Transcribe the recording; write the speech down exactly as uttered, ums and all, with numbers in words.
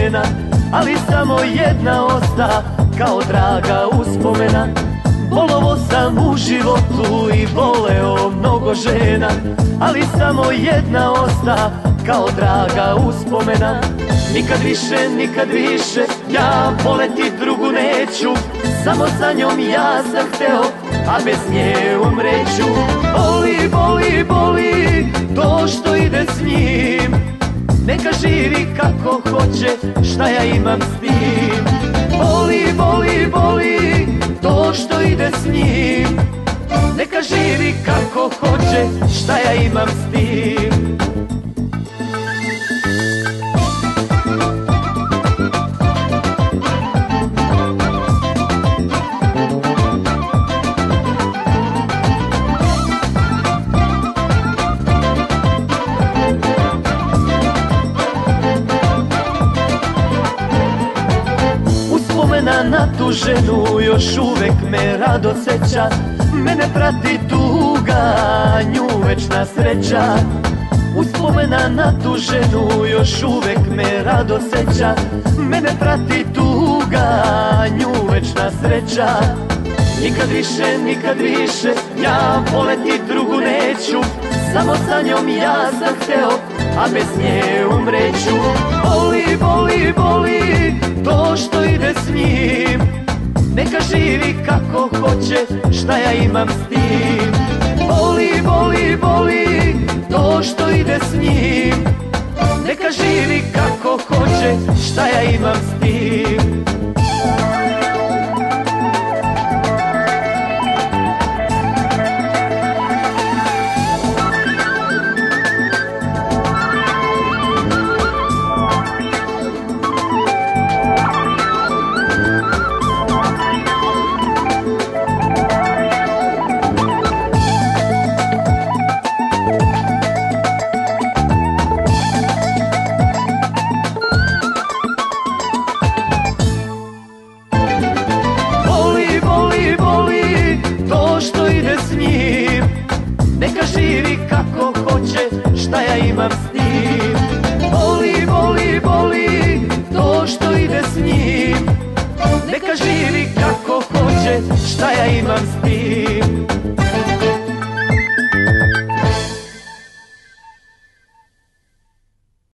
žena, ali samo jedna osta kao draga uspomena. Bolovo sam u životu i voleo mnogo žena, ali samo jedna osta kao draga uspomena. Nikad više, nikad više, ja voleti drugu neću, samo sa njom ja sam hteo, a bez nje umreću. Boli, boli, boli to što ide s njim, neka živi kako hoće, šta ja imam s tim. Boli, boli, boli to što ide s njim, neka živi kako hoće, šta ja imam s tim. Uspomena na tu ženu još uvek me rado seća, mene prati tuga, nju večna sreća. Uspomena na tu ženu još uvek me rado seća, mene prati tuga, nju večna sreća. Nikad više, nikad više, ja voleti drugu neću, samo sa njom ja sam hteo, a bez nje umreću. Boli, boli, boli to što ide s njim, neka živi kako hoće, šta ja imam s tim. Boli, boli, boli to što ide s njim, neka živi kako hoće, šta ja imam s tim. Neka živi kako hoće, šta ja imam s tim. Boli, boli, boli to što ide s njim, neka živi kako hoće, šta ja imam s tim.